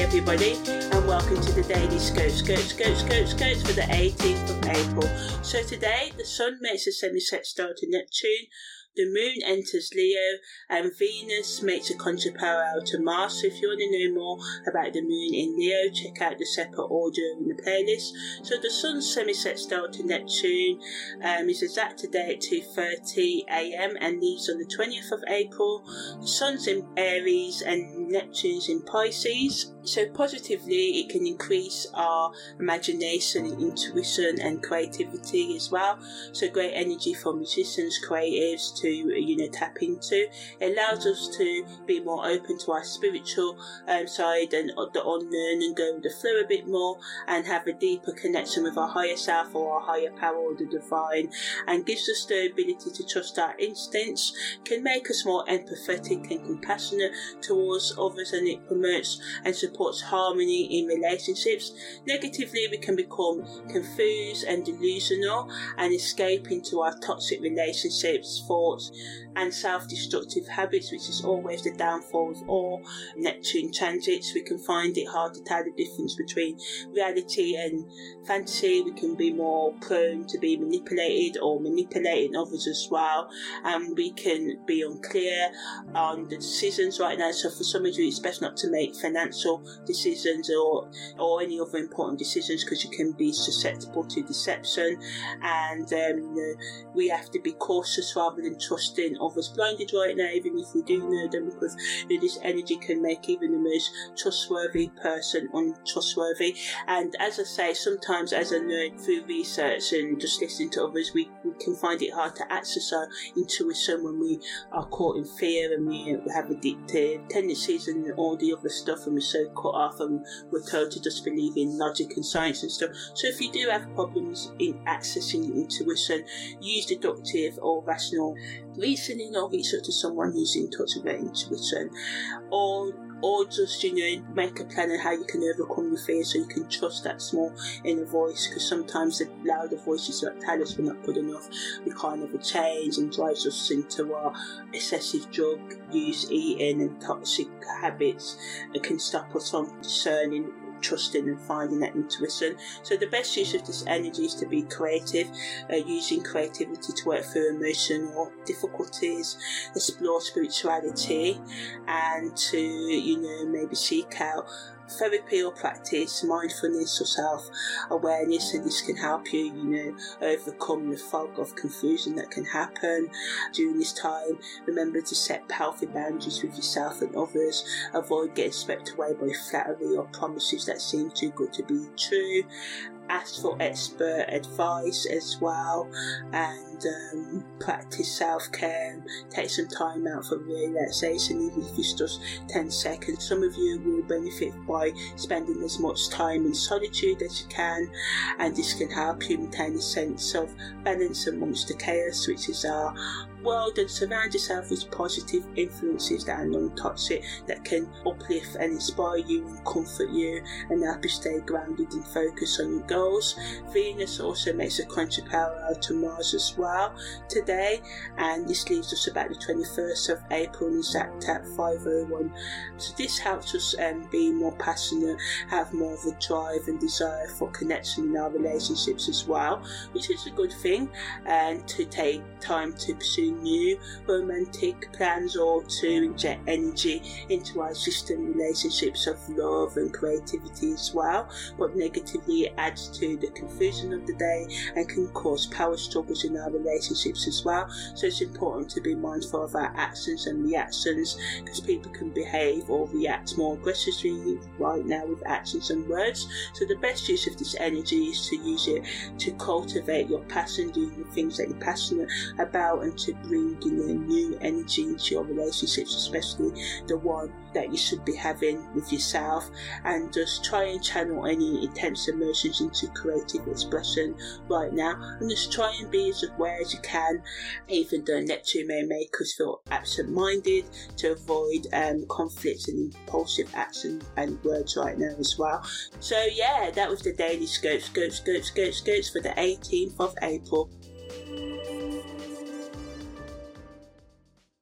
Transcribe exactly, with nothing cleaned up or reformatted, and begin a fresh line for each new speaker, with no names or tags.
everybody, and welcome to the Daily Scope, Scope, Scope, Scope, Scopes for the eighteenth of April. So today, the Sun makes a semi-sextile to Neptune, the Moon enters Leo, and Venus makes a conjunct to Mars. So if you want to know more about the Moon in Leo, check out the separate audio in the playlist. So the Sun's semi-sextile to Neptune um, is exact today at two thirty a m and leaves on the twentieth of April. The Sun's in Aries and Neptune's in Pisces. So positively, it can increase our imagination, intuition and creativity as well. So great energy for musicians, creatives to, you know, tap into. It allows us to be more open to our spiritual um, side and the unknown and go with the flow a bit more and have a deeper connection with our higher self or our higher power or the divine, and gives us the ability to trust our instincts, can make us more empathetic and compassionate towards others, and it promotes and supports harmony in relationships. Negatively, we can become confused and delusional and escape into our toxic relationships, thoughts and self-destructive habits, which is always the downfall of all Neptune transits. We can find it hard to tell the difference between reality and fantasy. We can be more prone to be manipulated or manipulating others as well, and we can be unclear on the decisions right now. So for some of you, it's best not to make financial decisions or or any other important decisions, because you can be susceptible to deception, and um, you know, we have to be cautious rather than trusting others blinded right now, even if we do know them, because you know, this energy can make even the most trustworthy person untrustworthy. And as I say, sometimes, as I know through research and just listening to others, we, we can find it hard to access our intuition when we are caught in fear and we have addictive tendencies and all the other stuff, and we're so cut off and we're told to just believe in logic and science and stuff. So if you do have problems in accessing your intuition, use deductive or rational reasoning, or reach out to someone who's in touch with their intuition, or or just, you know, make a plan on how you can overcome your fear, so you can trust that small inner voice, because sometimes the louder voices that tell us we're not good enough, we can't ever change, and drives us into our excessive drug use, eating and toxic habits. It can stop us from discerning, trusting and finding that intuition. So the best use of this energy is to be creative, uh, using creativity to work through emotional difficulties, explore spirituality, and to, you know, maybe seek out therapy or practice mindfulness or self-awareness, and this can help you, you know, overcome the fog of confusion that can happen during this time. Remember to set healthy boundaries with yourself and others. Avoid getting swept away by flattery or promises that seem too good to be true. Ask for expert advice as well, and um, practice self-care. Take some time out for relaxation, even if it's just ten seconds. Some of you will benefit by spending as much time in solitude as you can, and this can help you maintain a sense of balance amongst the chaos which is our world, and surround yourself with positive influences that are non-toxic, that can uplift and inspire you and comfort you and help you stay grounded and focused on your goals. Venus also makes a conjunct to Mars as well today, and this leaves us about the twenty-first of April and exact at five oh one. So this helps us um, be more passionate, have more of a drive and desire for connection in our relationships as well, which is a good thing, and to take time to pursue new romantic plans or to inject energy into our existing relationships of love and creativity as well. But negatively, it adds to the confusion of the day and can cause power struggles in our relationships as well. So it's important to be mindful of our actions and reactions, because people can behave or react more aggressively right now with actions and words. So the best use of this energy is to use it to cultivate your passion, doing the things that you're passionate about, and to bring in a new energy into your relationships, especially the one that you should be having with yourself, and just try and channel any intense emotions into creative expression right now, and just try and be as aware as you can, even though Neptune may make us feel absent-minded, to avoid um, conflicts and impulsive action and words right now as well. So yeah, that was the Daily Scope, Scope, Scope, Scope, Scopes for the eighteenth of April.